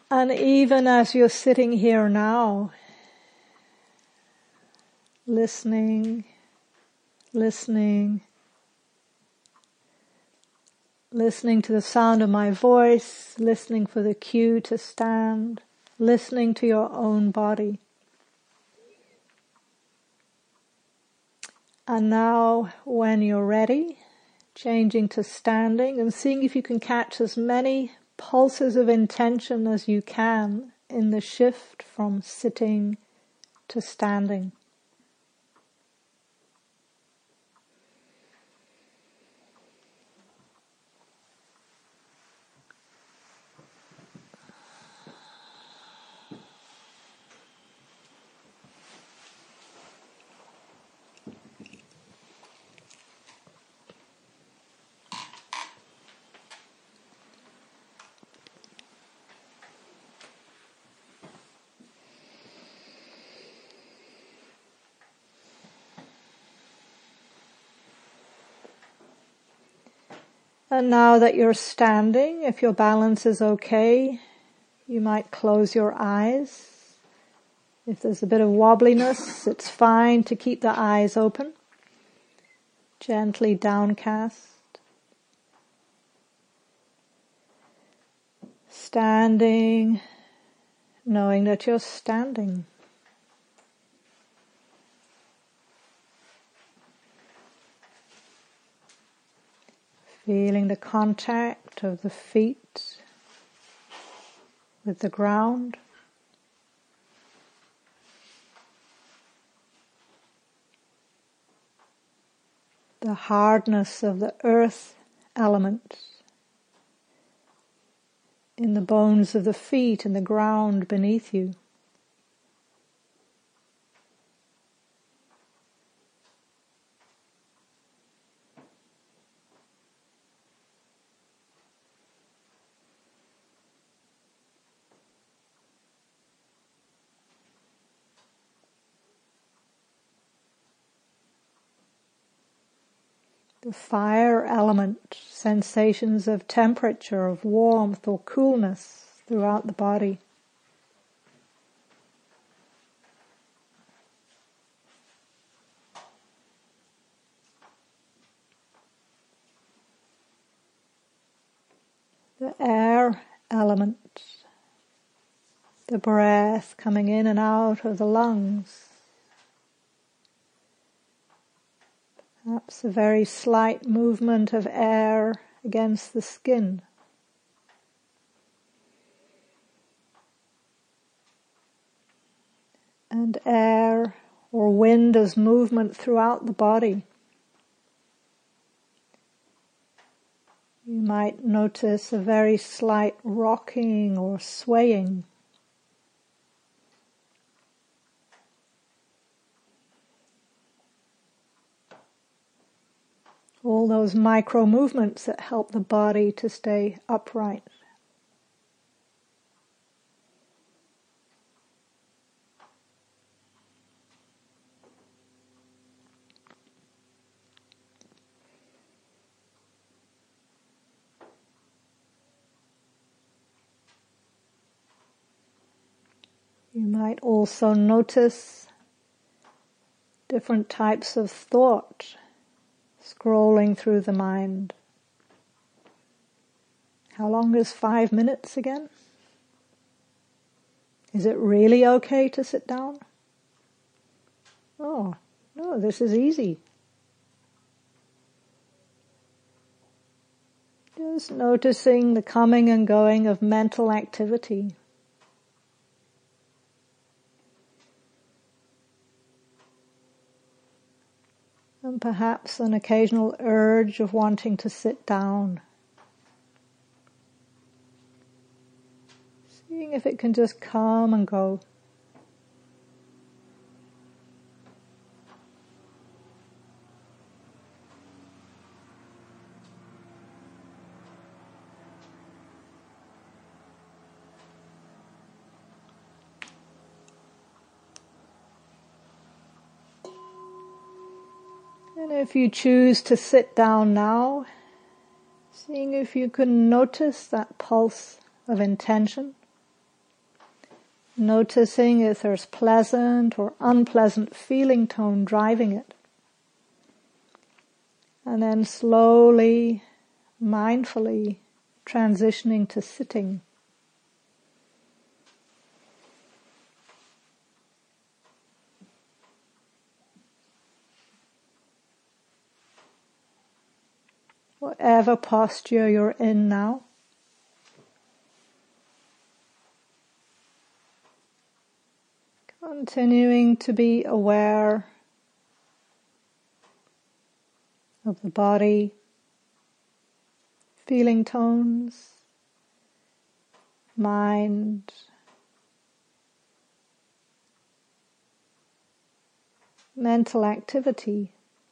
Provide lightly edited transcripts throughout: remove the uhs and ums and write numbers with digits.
And even as you're sitting here now, listening, listening to the sound of my voice, listening for the cue to stand, listening to your own body. And now, when you're ready, changing to standing and seeing if you can catch as many pulses of intention as you can in the shift from sitting to standing. And now that you're standing, if your balance is okay, you might close your eyes. If there's a bit of wobbliness, it's fine to keep the eyes open, gently downcast. Standing, knowing that you're standing. Feeling the contact of the feet with the ground. The hardness of the earth element in the bones of the feet and the ground beneath you. The fire element, sensations of temperature, of warmth or coolness throughout the body. The air element, the breath coming in and out of the lungs. Perhaps a very slight movement of air against the skin. And air or wind as movement throughout the body. You might notice a very slight rocking or swaying. All those micro movements that help the body to stay upright. You might also notice different types of thought scrolling through the mind. How long is 5 minutes again? Is it really okay to sit down? Oh, no, this is easy. Just noticing the coming and going of mental activity. And perhaps an occasional urge of wanting to sit down. Seeing if it can just come and go. And if you choose to sit down now, seeing if you can notice that pulse of intention. noticing if there's pleasant or unpleasant feeling tone driving it. And then slowly, mindfully transitioning to sitting. Whatever posture you're in now, continuing to be aware of the body, feeling tones, mind, mental activity.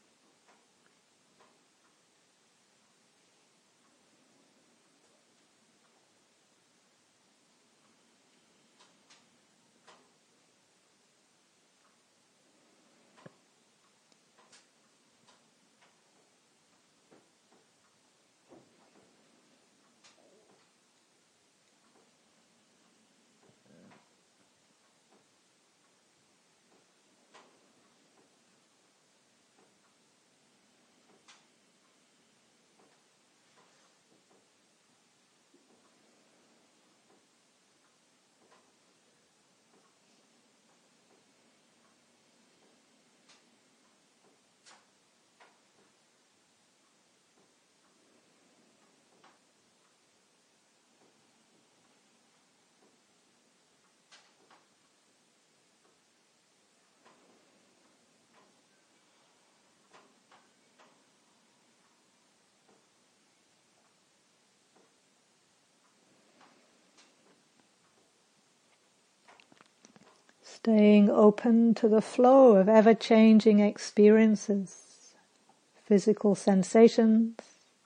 Staying open to the flow of ever-changing experiences, physical sensations,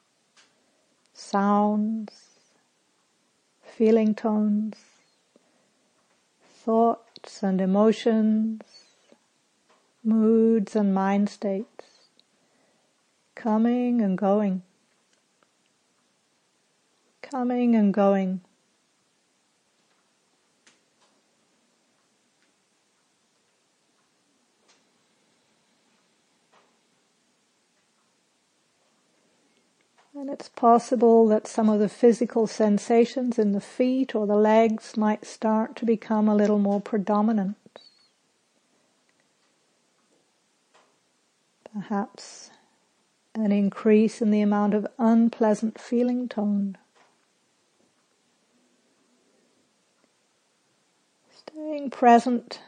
sounds, feeling tones, thoughts and emotions, moods and mind states, coming and going, coming and going. And it's possible that some of the physical sensations in the feet or the legs might start to become a little more predominant. Perhaps an increase in the amount of unpleasant feeling tone. Staying present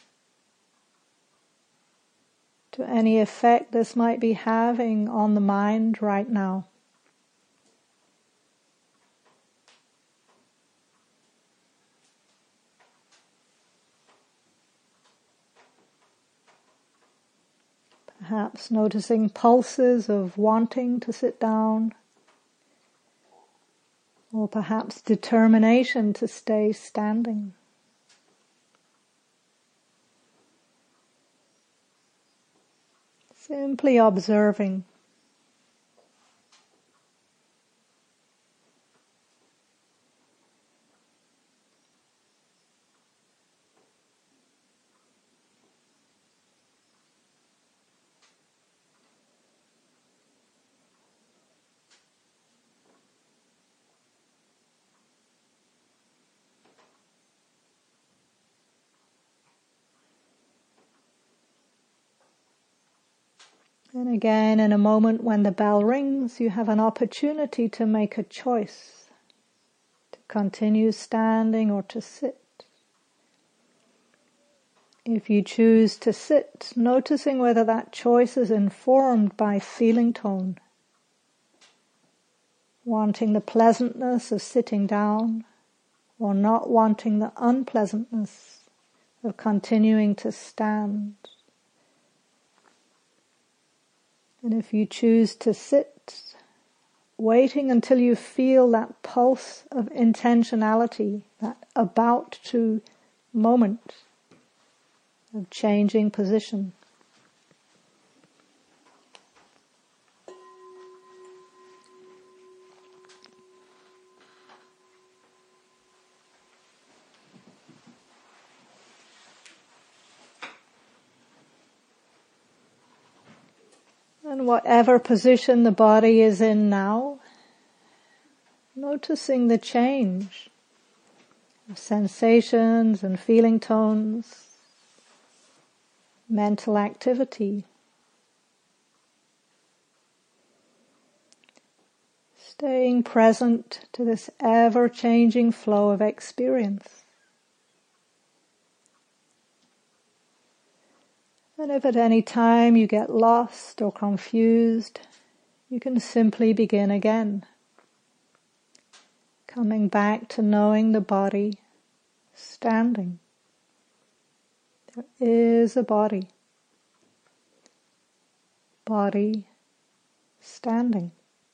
to any effect this might be having on the mind right now. Perhaps noticing pulses of wanting to sit down, or perhaps determination to stay standing. Simply observing. And again, in a moment when the bell rings, you have an opportunity to make a choice, to continue standing or to sit. If you choose to sit, noticing whether that choice is informed by feeling tone, wanting the pleasantness of sitting down, or not wanting the unpleasantness of continuing to stand. And if you choose to sit, waiting until you feel that pulse of intentionality, that about to moment of changing position. And whatever position the body is in now, noticing the change of sensations and feeling tones, mental activity. Staying present to this ever-changing flow of experience. And if at any time you get lost or confused, you can simply begin again. Coming back to knowing the body standing. There is a body. Body standing.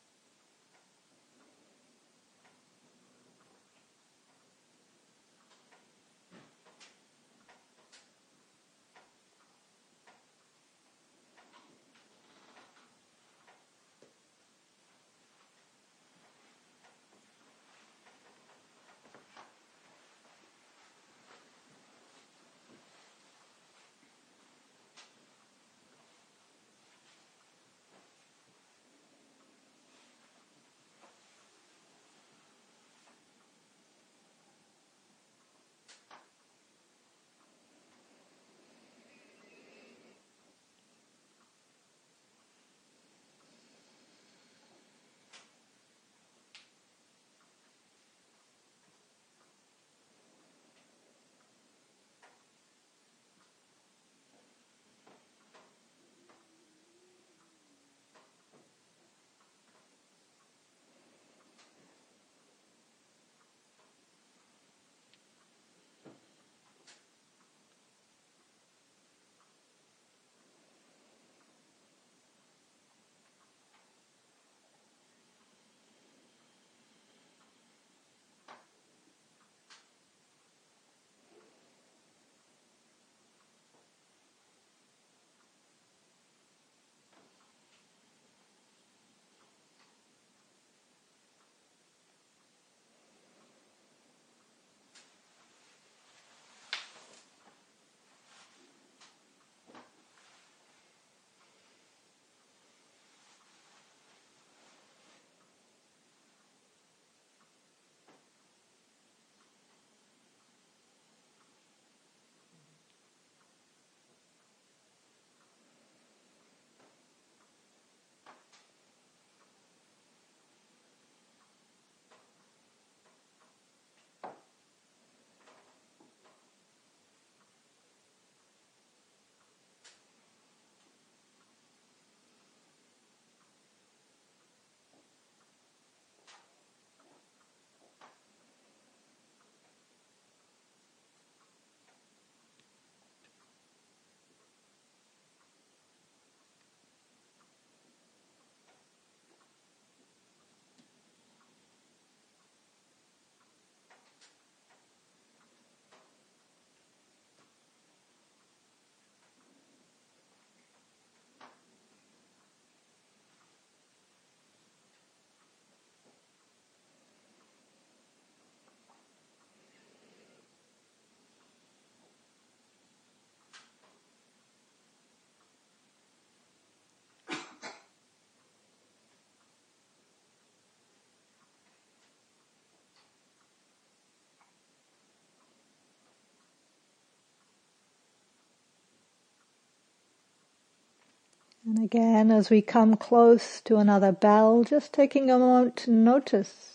And again, as we come close to another bell, just taking a moment to notice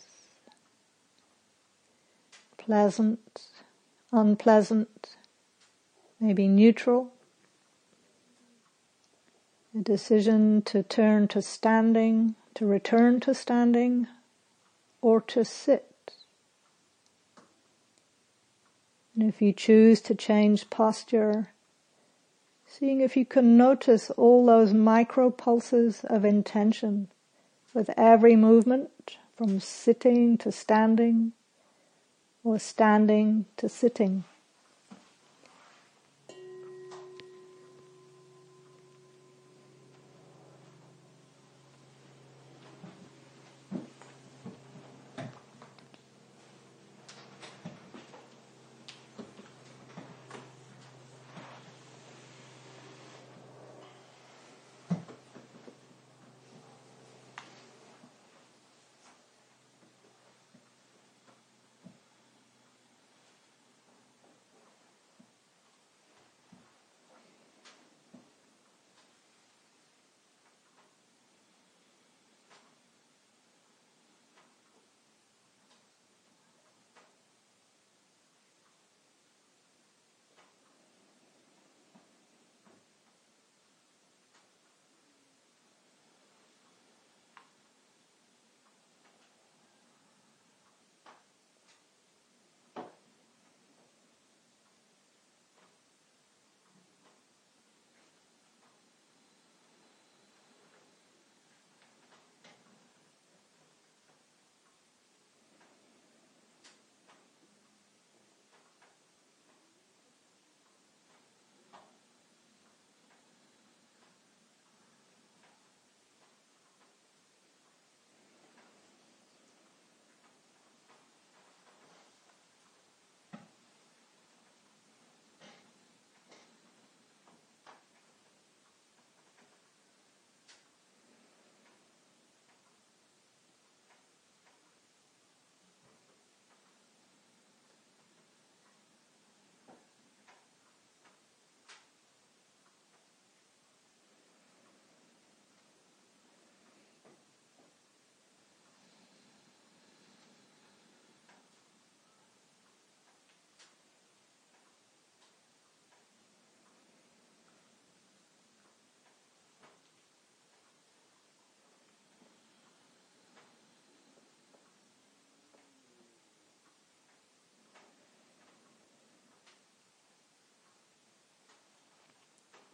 pleasant, unpleasant, maybe neutral, a decision to turn to standing, to return to standing, or to sit. And if you choose to change posture, seeing if you can notice all those micro pulses of intention with every movement, from sitting to standing, or standing to sitting.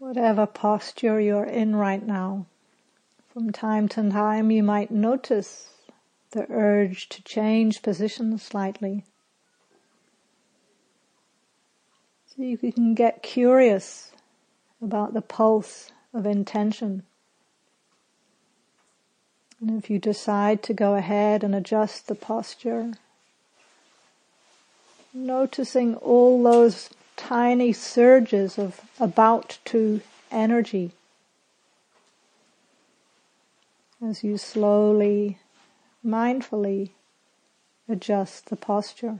Whatever posture you're in right now, from time to time you might notice the urge to change position slightly. So you can get curious about the pulse of intention. And if you decide to go ahead and adjust the posture, noticing all those tiny surges of about to energy as you slowly, mindfully adjust the posture.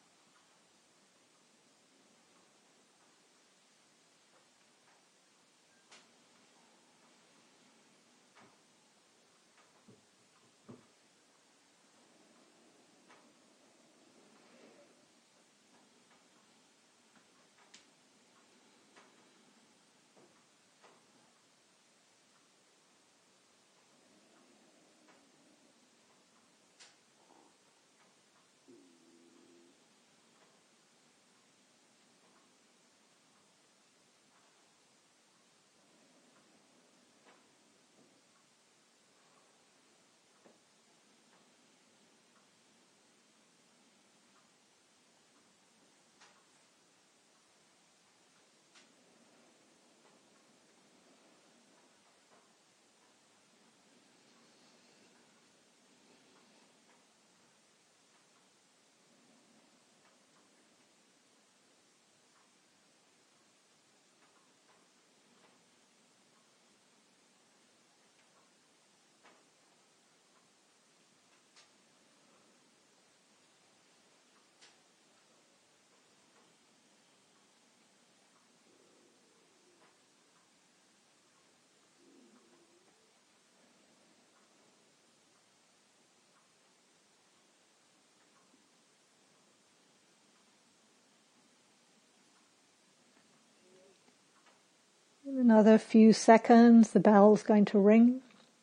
In another few seconds, the bell's going to ring.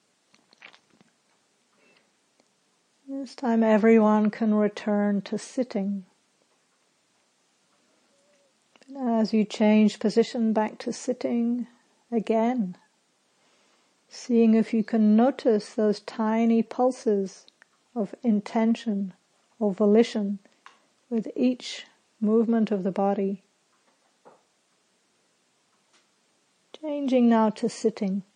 This time everyone can return to sitting. As you change position back to sitting again, seeing if you can notice those tiny pulses of intention or volition with each movement of the body. Changing now to sitting.